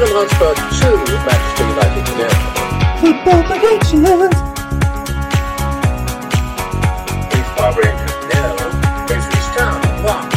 Tottenham Hotspur 2, Manchester United 0. Football predictions. East Bar Rangers 0. Ipswich Town 1.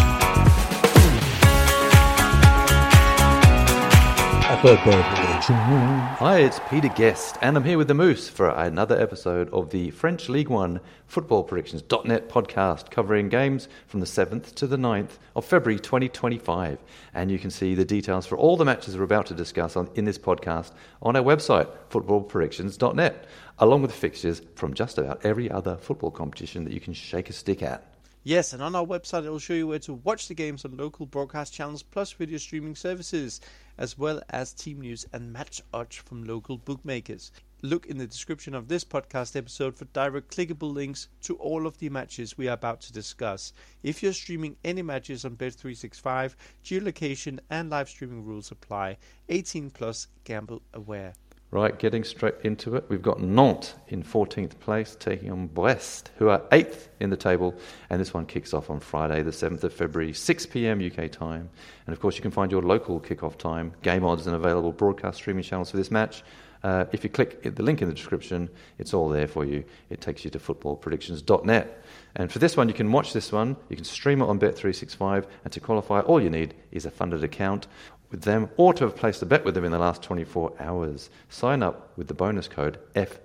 Football prediction. Hi, it's Peter Guest, and I'm here with the Moose for another episode of the French League One Football Predictions.net podcast, covering games from the 7th to the 9th of February 2025. And you can see the details for all the matches we're about to discuss in this podcast on our website, footballpredictions.net, along with fixtures from just about every other football competition that you can shake a stick at. Yes, and on our website it will show you where to watch the games on local broadcast channels plus video streaming services, as well as team news and match odds from local bookmakers. Look in the description of this podcast episode for direct clickable links to all of the matches we are about to discuss. If you're streaming any matches on Bet365, geolocation and live streaming rules apply. 18 plus, gamble aware. Right, getting straight into it, we've got Nantes in 14th place taking on Brest, who are 8th in the table, and this one kicks off on Friday the 7th of February, 6 p.m. UK time. And of course you can find your local kickoff time, game odds and available broadcast streaming channels for this match. If you click the link in the description, it's all there for you. It takes you to footballpredictions.net. And for this one, you can watch this one, you can stream it on Bet365, and to qualify, all you need is a funded account with them or to have placed a bet with them in the last 24 hours. Sign up with the bonus code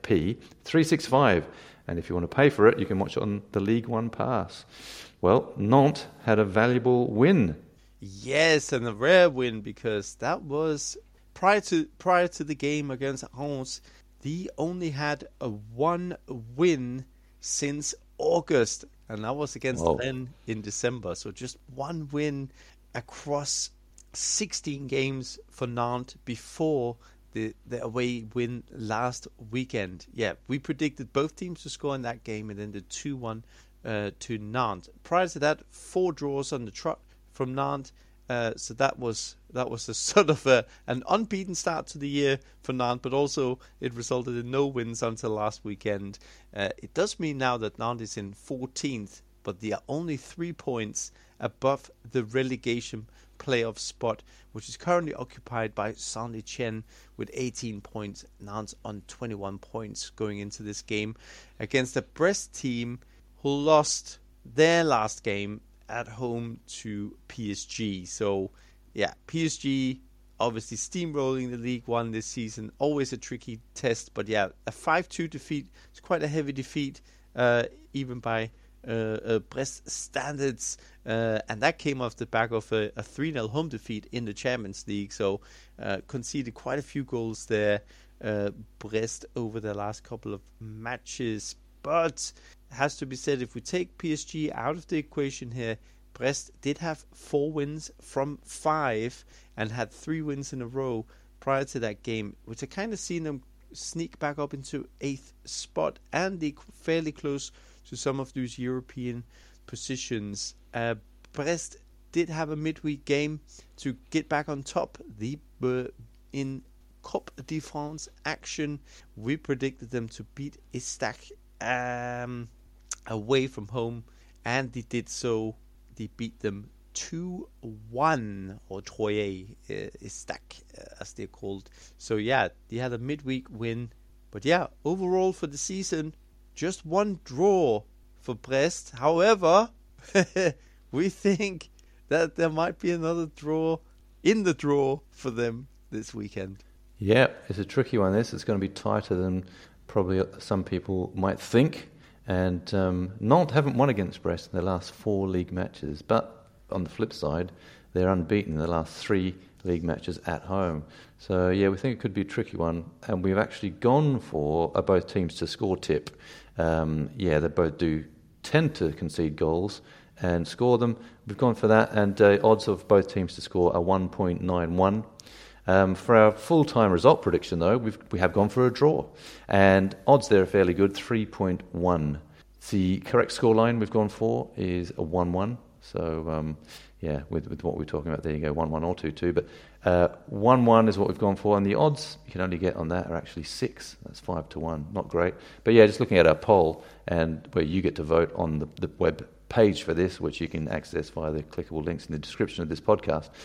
FP365, and if you want to pay for it, you can watch it on the League One Pass. Well, Nantes had a valuable win. Yes, and a rare win, because that was prior to the game against Reims. They only had a one win since August, and that was against Rennes in December. So just one win across 16 games for Nantes before the away win last weekend. Yeah, we predicted both teams to score in that game, and ended 2-1 to Nantes. Prior to that, 4 draws on the trot from Nantes. So that was a sort of an unbeaten start to the year for Nantes, but also it resulted in no wins until last weekend. It does mean now that Nantes is in 14th, but they are only 3 points above the relegation playoff spot, which is currently occupied by Saint-Etienne with 18 points. Nantes on 21 points going into this game against the Brest team, who lost their last game at home to PSG. So yeah, PSG obviously steamrolling the League One this season, always a tricky test, but yeah, a 5-2 defeat. It's quite a heavy defeat, even by Brest standards, and that came off the back of a 3-0 home defeat in the Champions League. So conceded quite a few goals there, Brest, over the last couple of matches. But it has to be said, if we take PSG out of the equation here, Brest did have 4 wins from 5 and had 3 wins in a row prior to that game, which I kind of seen them sneak back up into 8th spot, and they fairly close to some of those European positions. Brest did have a midweek game to get back on top. They were in Coupe de France action. We predicted them to beat Estac away from home, and they did so. They beat them 2-1, or Troyes, Estac, as they're called. So yeah, they had a midweek win. But yeah, overall for the season, just 1 draw for Brest. However, we think that there might be another draw in the draw for them this weekend. Yeah, it's a tricky one. It's going to be tighter than probably some people might think. And Nantes haven't won against Brest in their last 4 league matches. But on the flip side, they're unbeaten in the last 3 league matches at home. So yeah, we think it could be a tricky one. And we've actually gone for both teams to score tip. They both do tend to concede goals and score them. We've gone for that, and odds of both teams to score are 1.91. For our full-time result prediction, though, we have gone for a draw, and odds there are fairly good, 3.1. The correct scoreline we've gone for is a 1-1. So with what we're talking about, there you go, 1-1 or 2-2. But 1-1 is what we've gone for, and the odds you can only get on that are actually 6. That's 5-1. Not great. But yeah, just looking at our poll, and where you get to vote on the web page for this, which you can access via the clickable links in the description of this podcast.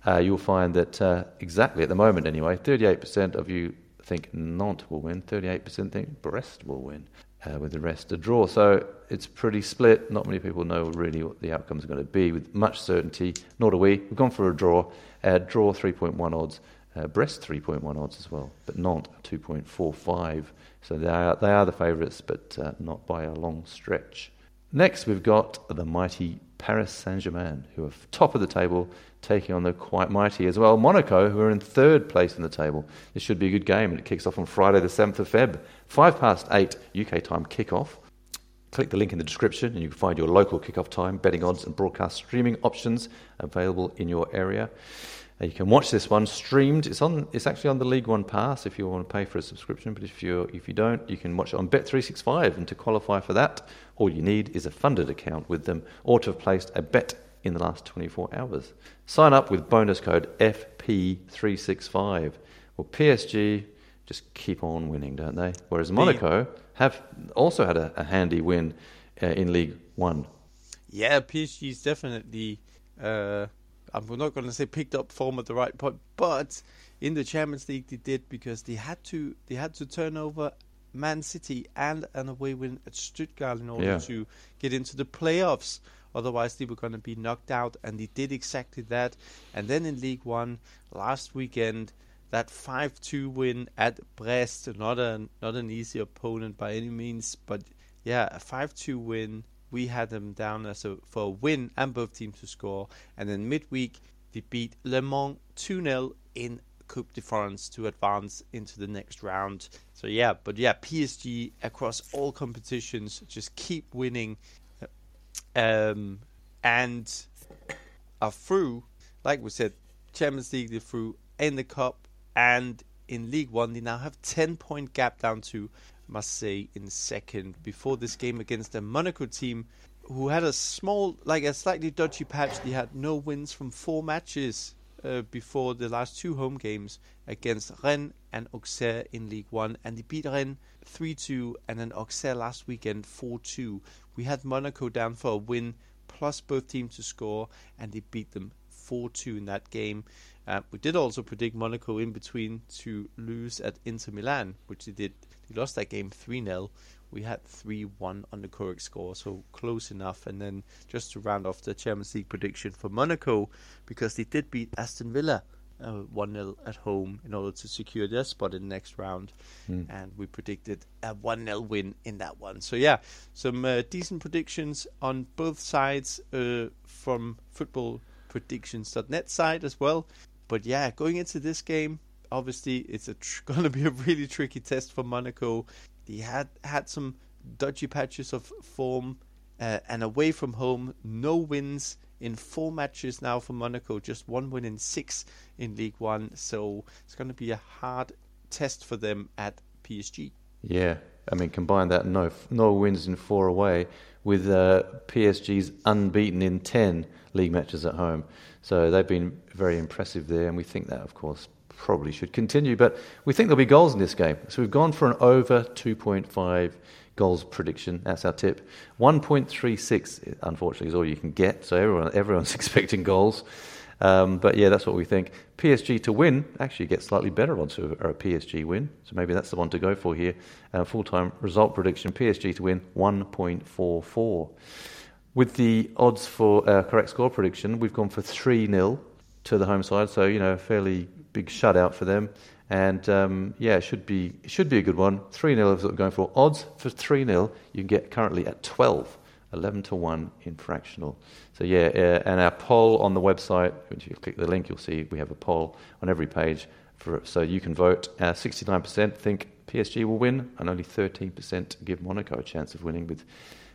you'll find that exactly at the moment anyway, 38% of you think Nantes will win, 38% think Brest will win, with the rest a draw. So it's pretty split. Not many people know really what the outcomes are going to be with much certainty, nor do we. We've gone for a draw. Draw 3.1 odds, Brest 3.1 odds as well, but Nantes 2.45. So they are the favourites, but not by a long stretch. Next, we've got the mighty Paris Saint-Germain, who are top of the table, taking on the quite mighty as well Monaco, who are in third place in the table. This should be a good game, and it kicks off on Friday the 7th of Feb, 8:05 UK time kickoff. Click the link in the description and you can find your local kickoff time, betting odds and broadcast streaming options available in your area. You can watch this one streamed. It's actually on the League One Pass if you want to pay for a subscription, but if you don't, you can watch it on Bet365, and to qualify for that, all you need is a funded account with them or to have placed a bet in the last 24 hours. Sign up with bonus code FP365. Well, PSG just keep on winning, don't they? Whereas Monaco have also had a handy win in League One. Yeah, PSG's definitely, I'm not going to say picked up form at the right point, but in the Champions League they did, because they had to turn over Man City and an away win at Stuttgart in order to get into the playoffs. Otherwise, they were going to be knocked out, and they did exactly that. And then in League One last weekend, that 5-2 win at Brest, not an easy opponent by any means, but yeah, a 5-2 win. We had them down for a win and both teams to score. And then midweek, they beat Le Mans 2-0 in Coupe de France to advance into the next round. So PSG across all competitions just keep winning, and are through. Like we said, Champions League they're through, in the Cup, and in League One they now have 10-point gap down to Marseille in second. Before this game against the Monaco team, who had a slightly dodgy patch. They had no wins from 4 matches before the last 2 home games against Rennes and Auxerre in League One, and they beat Rennes 3-2 and then Auxerre last weekend 4-2. We had Monaco down for a win plus both teams to score, and they beat them 4-2 in that game. We did also predict Monaco in between to lose at Inter Milan, which they did. They lost that game 3-0. We had 3-1 on the correct score, so close enough. And then just to round off the Champions League prediction for Monaco, because they did beat Aston Villa 1-0 at home in order to secure their spot in the next round. And we predicted a 1-0 win in that one. So yeah, some decent predictions on both sides from footballpredictions.net side as well. But yeah, going into this game, obviously it's going to be a really tricky test for Monaco. They had some dodgy patches of form, and away from home, no wins in 4 matches now for Monaco, just 1 win in 6 in League One. So it's going to be a hard test for them at PSG. Yeah, I mean, combine that no wins in 4 away with PSG's unbeaten in 10 league matches at home. So they've been very impressive there, and we think that, of course, probably should continue. But we think there'll be goals in this game. So we've gone for an over 2.5 goals prediction. That's our tip. 1.36, unfortunately, is all you can get. So everyone's expecting goals. But yeah, that's what we think. PSG to win actually gets slightly better odds for a PSG win. So maybe that's the one to go for here. Full-time result prediction, PSG to win 1.44. With the odds for correct score prediction, we've gone for 3-0 to the home side. So, a fairly big shutout for them. And it should be a good one. 3-0 is what we're going for. Odds for 3-0 you can get currently at 12, 11-1 in fractional. So and our poll on the website, if you click the link, you'll see we have a poll on every page so you can vote. 69% think PSG will win, and only 13% give Monaco a chance of winning, with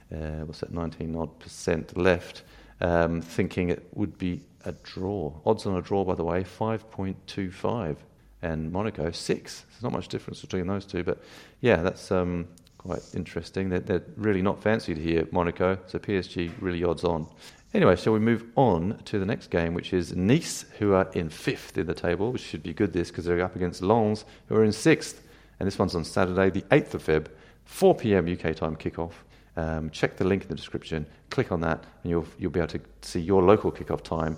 19% left, thinking it would be a draw. Odds on a draw, by the way, 5.25, and Monaco 6. There's not much difference between those two, but yeah, that's quite interesting. They're really not fancied here, Monaco, so PSG really odds on. Anyway, shall we move on to the next game, which is Nice, who are in 5th in the table, which should be good because they're up against Lens, who are in 6th. And this one's on Saturday, the 8th of Feb, 4 p.m. UK time kickoff. Check the link in the description, click on that, and you'll be able to see your local kickoff time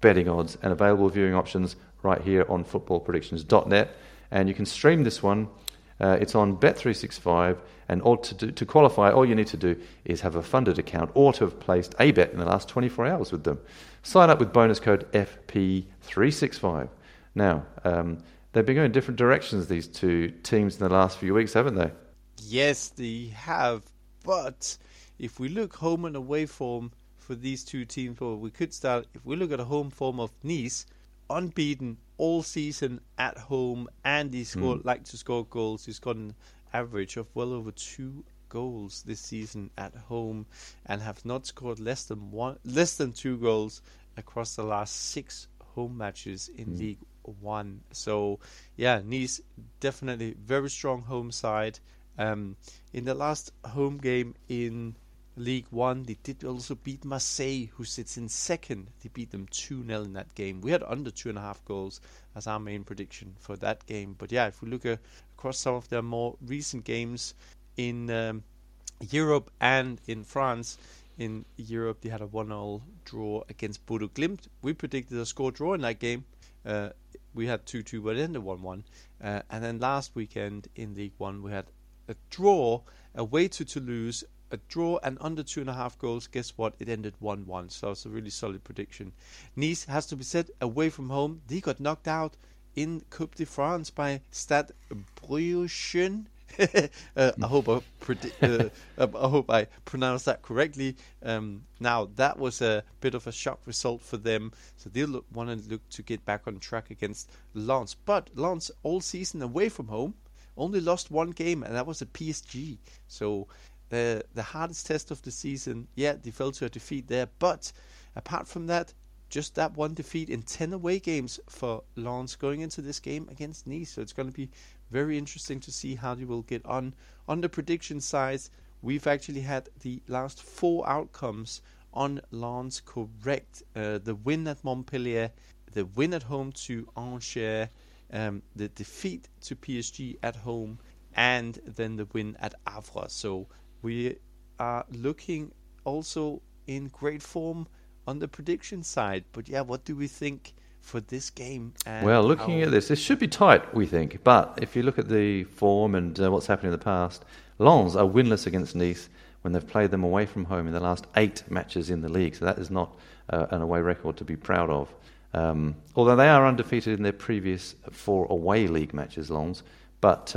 betting odds, and available viewing options right here on footballpredictions.net. And you can stream this one. It's on Bet365, and to qualify, all you need to do is have a funded account or to have placed a bet in the last 24 hours with them. Sign up with bonus code FP365. Now, they've been going different directions, these two teams, in the last few weeks, haven't they? Yes, they have. But if we look home and away form for these two teams, well, we could start. If we look at a home form of Nice, unbeaten all season at home, and he like to score goals. He's got an average of well over 2 goals this season at home, and have not scored less than 2 goals across the last 6 home matches in League One. So yeah, Nice definitely very strong home side. In the last home game in League One, they did also beat Marseille, who sits in second. They beat them 2-0 in that game. We had under 2.5 goals as our main prediction for that game. But yeah, if we look across some of their more recent games in Europe and in France, in Europe they had a 1-0 draw against Bodo Glimt. We predicted a score draw in that game. We had 2-2, but it ended 1-1. And then last weekend in League One, we had a draw away to Toulouse. A draw and under 2.5 goals. Guess what? It ended 1-1. So it's a really solid prediction. Nice, has to be said, away from home, they got knocked out in Coupe de France by Stade Brugge. I hope I pronounced that correctly. Now that was a bit of a shock result for them, so they'll want to look to get back on track against Lens. But Lens all season away from home only lost 1 game, and that was at PSG. So the hardest test of the season, yeah, they fell to a defeat there. But apart from that, just that 1 defeat in 10 away games for Lens going into this game against Nice. So it's going to be very interesting to see how they will get on. On the prediction side, we've actually had the last 4 outcomes on Lens correct. The win at Montpellier, the win at home to Angers, the defeat to PSG at home, and then the win at Havre. So we are looking also in great form on the prediction side. But yeah, what do we think for this game? Well, looking at this should be tight, we think. But if you look at the form and what's happened in the past, Lens are winless against Nice when they've played them away from home in the last 8 matches in the league. So that is not an away record to be proud of. Although they are undefeated in their previous 4 away league matches, Lens. But,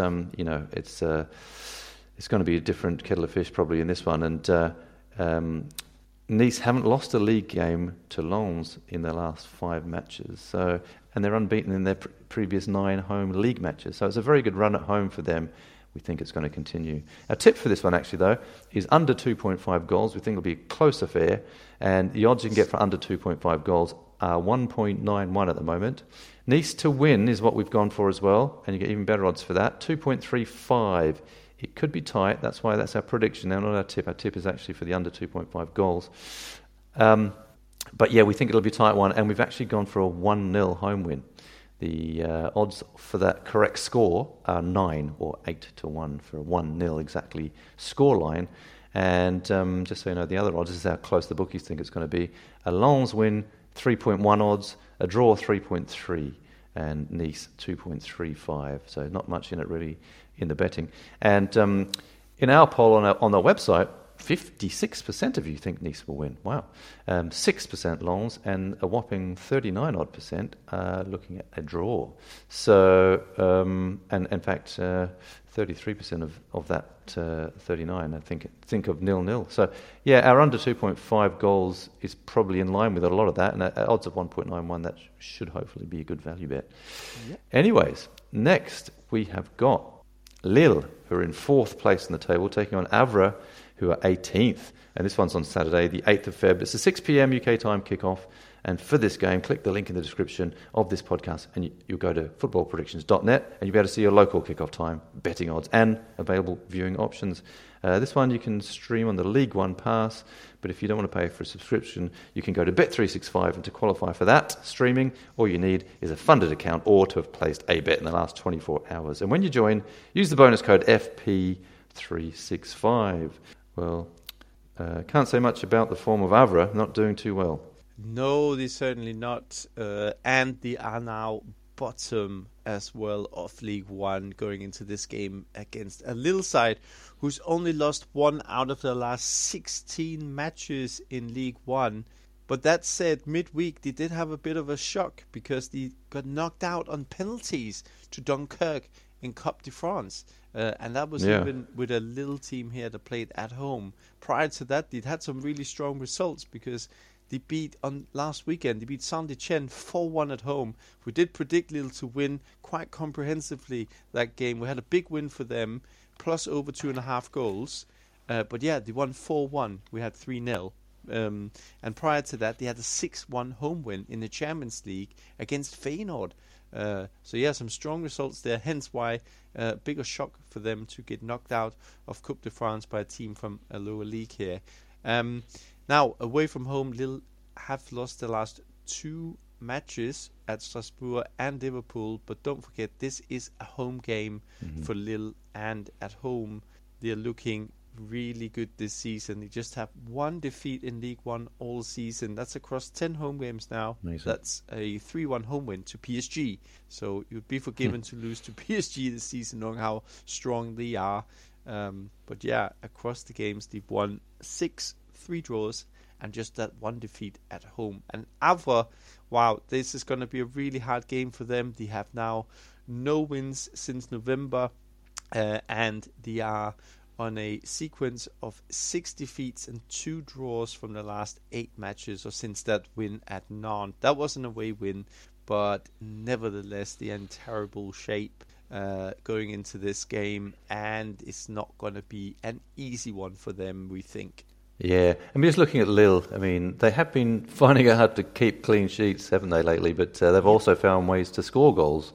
it's going to be a different kettle of fish probably in this one. And Nice haven't lost a league game to Lens in their last 5 matches. So, and they're unbeaten in their previous 9 home league matches. So it's a very good run at home for them. We think it's going to continue. Our tip for this one, actually, though, is under 2.5 goals. We think it'll be a close affair. And the odds you can get for under 2.5 goals are 1.91 at the moment. Nice to win is what we've gone for as well. And you get even better odds for that. 2.35. It could be tight. That's why that's our prediction. Now, not our tip. Our tip is actually for the under 2.5 goals. But yeah, we think it'll be a tight one. And we've actually gone for a 1-0 home win. The odds for that correct score are 9 or 8-1 for a 1-0 exactly scoreline. And just so you know, the other odds is how close the bookies think it's going to be. A Lens win, 3.1 odds. A draw, 3.3. And Nice, 2.35. So not much in it really in the betting. And in our poll on our website, 56% of you think Nice will win. Wow. 6% Lens, and a whopping 39% looking at a draw. So, and in fact, 33% of that 39, I think of 0-0. So, yeah, our under 2.5 goals is probably in line with a lot of that, and at odds of 1.91, that should hopefully be a good value bet. Yep. Anyways, next we have got Lille, who are in 4th place in the table, taking on Havre, who are 18th. And this one's on Saturday, the 8th of Feb. It's a 6 p.m. UK time kickoff. And for this game, click the link in the description of this podcast, and you'll go to footballpredictions.net, and you'll be able to see your local kickoff time, betting odds, and available viewing options. This one you can stream on the League One Pass, but if you don't want to pay for a subscription, you can go to Bet365, and to qualify for that streaming, all you need is a funded account or to have placed a bet in the last 24 hours. And when you join, use the bonus code FP365. Well, can't say much about the form of Havre, not doing too well. No, they're certainly not. And they are now bottom as well of League One going into this game against a Lille side who's only lost 1 out of the last 16 matches in League One. But that said, midweek they did have a bit of a shock because they got knocked out on penalties to Dunkirk in Coupe de France. And that was even with a little team here that played at home. Prior to that, they'd had some really strong results because they beat on last weekend. They beat Saint-Etienne 4-1 at home. We did predict Lille to win quite comprehensively that game. We had a big win for them, plus over 2.5 goals. But yeah, they won 4-1. We had 3-0. And prior to that, they had a 6-1 home win in the Champions League against Feyenoord. So yeah, some strong results there. Hence why bigger shock for them to get knocked out of Coupe de France by a team from a lower league here. Now, away from home, Lille have lost the last 2 matches at Strasbourg and Liverpool. But don't forget, this is a home game for Lille, and at home they're looking really good this season. They just have 1 defeat in League One all season. That's across 10 home games now. Amazing. That's a 3-1 home win to PSG. So you'd be forgiven to lose to PSG this season, knowing how strong they are. But yeah, across the games, they've won 6, 3 draws, and just that 1 defeat at home. And Havre, wow, this is going to be a really hard game for them. They have now no wins since November, and they are on a sequence of 6 defeats and 2 draws from the last 8 matches, or since that win at Nantes. That was an away win, but nevertheless, they're in terrible shape going into this game, and it's not going to be an easy one for them, we think. Yeah, I mean, just looking at Lille, I mean, they have been finding it hard to keep clean sheets, haven't they, lately? But they've also found ways to score goals.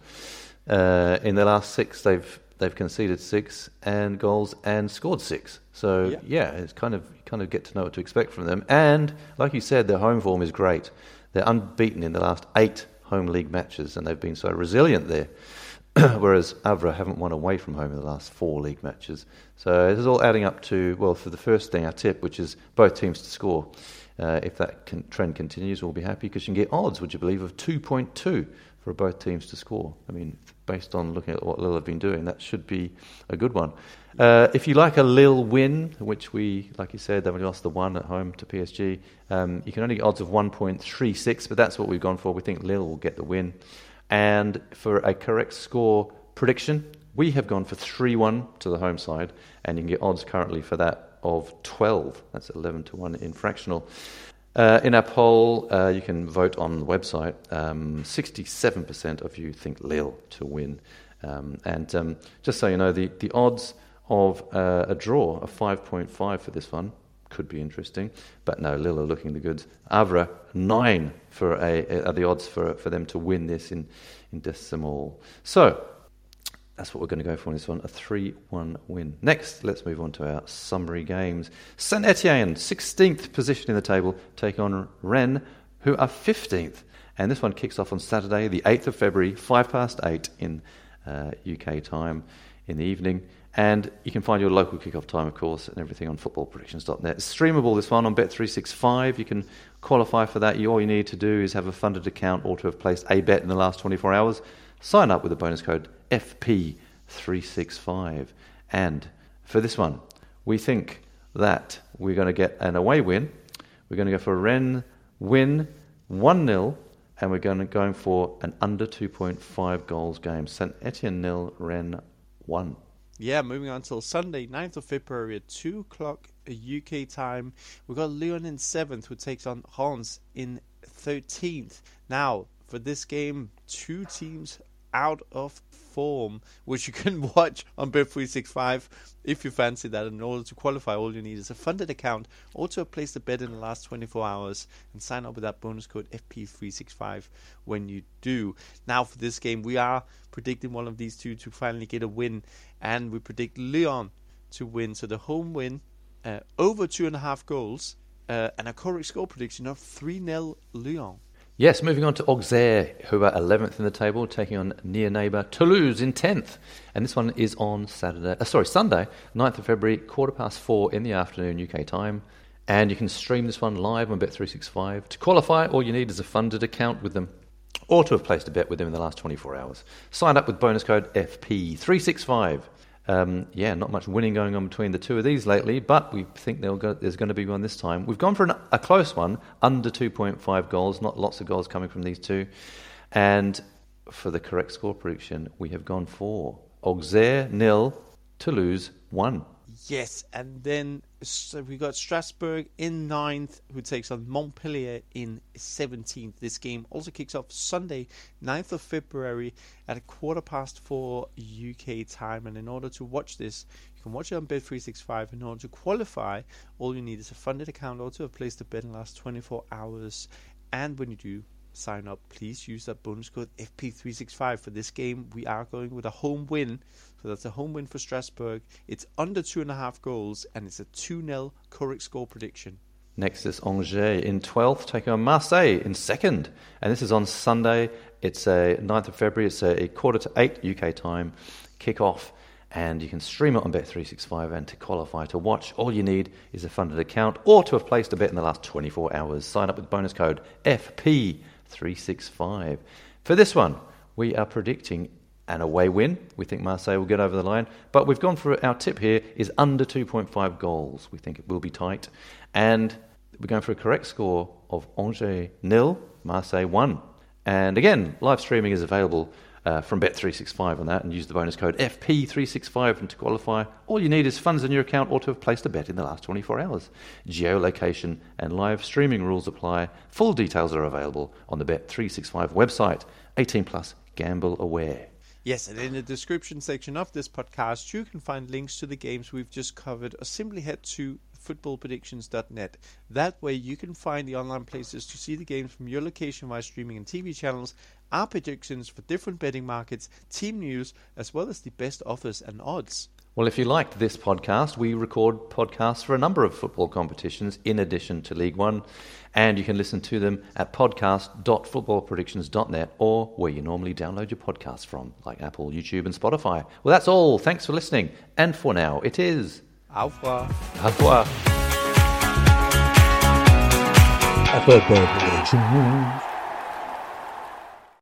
In the last 6, they've conceded 6 and goals and scored 6. So yeah, it's kind of get to know what to expect from them. And like you said, their home form is great. They're unbeaten in the last 8 home league matches, and they've been so resilient there. Whereas Havre haven't won away from home in the last 4 league matches. So this is all adding up to, well, for the first thing, our tip, which is both teams to score. If that trend continues, we'll be happy because you can get odds, would you believe, of 2.2 for both teams to score. I mean, based on looking at what Lille have been doing, that should be a good one. If you like a Lille win, which we, like you said, they've only lost the 1 at home to PSG, you can only get odds of 1.36, but that's what we've gone for. We think Lille will get the win. And for a correct score prediction, we have gone for 3-1 to the home side, and you can get odds currently for that of 12. That's 11-1 in fractional. In our poll, you can vote on the website. 67% of you think Lille to win. And just so you know, the odds of a draw of 5.5 for this one could be interesting. But no, Lille are looking the goods. Havre, 9 for are the odds for them to win this in decimal. So that's what we're going to go for in this one, a 3-1 win. Next, let's move on to our summary games. Saint-Etienne, 16th position in the table, take on Rennes, who are 15th. And this one kicks off on Saturday, the 8th of February, 8:05 in UK time in the evening. And you can find your local kickoff time, of course, and everything on footballpredictions.net. It's streamable, this one, on Bet365. You can qualify for that. All you need to do is have a funded account or to have placed a bet in the last 24 hours. Sign up with the bonus code FP365. And for this one, we think that we're going to get an away win. We're going to go for a Rennes win, 1-0, and we're going for an under 2.5 goals game. Saint-Etienne 0, Rennes 1. Yeah, moving on till Sunday, 9th of February at 2 o'clock UK time. We've got Lyon in 7th, who takes on Reims in 13th. Now, for this game, 2 teams out of form, which you can watch on Bet365 if you fancy that. In order to qualify, all you need is a funded account, also place the bet in the last 24 hours, and sign up with that bonus code FP365 when you do. Now, for this game, we are predicting one of these two to finally get a win, and we predict Lyon to win. So the home win, over 2.5 goals, and a correct score prediction of 3-0 Lyon. Yes, moving on to Auxerre, who are 11th in the table, taking on near neighbour Toulouse in 10th. And this one is on Sunday, 9th of February, 4:15 in the afternoon UK time. And you can stream this one live on Bet365. To qualify, all you need is a funded account with them or to have placed a bet with them in the last 24 hours. Sign up with bonus code FP365. Not much winning going on between the two of these lately, but we think there's going to be one this time. We've gone for a close one, under 2.5 goals, not lots of goals coming from these two. And for the correct score prediction, we have gone for Auxerre 0, Toulouse 1. Yes, and then we got Strasbourg in 9th, who takes on Montpellier in 17th. This game also kicks off Sunday, 9th of February at 4:15 UK time. And in order to watch this, you can watch it on Bet365. In order to qualify, all you need is a funded account or to have placed a bet in the last 24 hours. And when you do sign up, please use that bonus code FP365. For this game, we are going with a home win. So that's a home win for Strasbourg. It's under 2.5 goals, and it's a 2-0 correct score prediction. Next is Angers in 12th, taking on Marseille in 2nd. And this is on Sunday. It's a 9th of February. It's a 7:45 UK time kick-off. And you can stream it on Bet365. And to qualify to watch, all you need is a funded account or to have placed a bet in the last 24 hours. Sign up with bonus code FP365. For this one, we are predicting an away win. We think Marseille will get over the line. But we've gone for our tip here is under 2.5 goals. We think it will be tight. And we're going for a correct score of Angers 0, Marseille 1. And again, live streaming is available from Bet365 on that, and use the bonus code FP365. And to qualify, all you need is funds in your account or to have placed a bet in the last 24 hours. Geolocation and live streaming rules apply. Full details are available on the Bet365 website. 18 plus, gamble aware. Yes, and in the description section of this podcast, you can find links to the games we've just covered, or simply head to footballpredictions.net. That way you can find the online places to see the games from your location via streaming and TV channels, our predictions for different betting markets, team news, as well as the best offers and odds. Well, if you liked this podcast, we record podcasts for a number of football competitions in addition to League One, and you can listen to them at podcast.footballpredictions.net or where you normally download your podcasts from, like Apple, YouTube, and Spotify. Well, that's all. Thanks for listening. And for now, it is... Au revoir. Au revoir. Football predictions.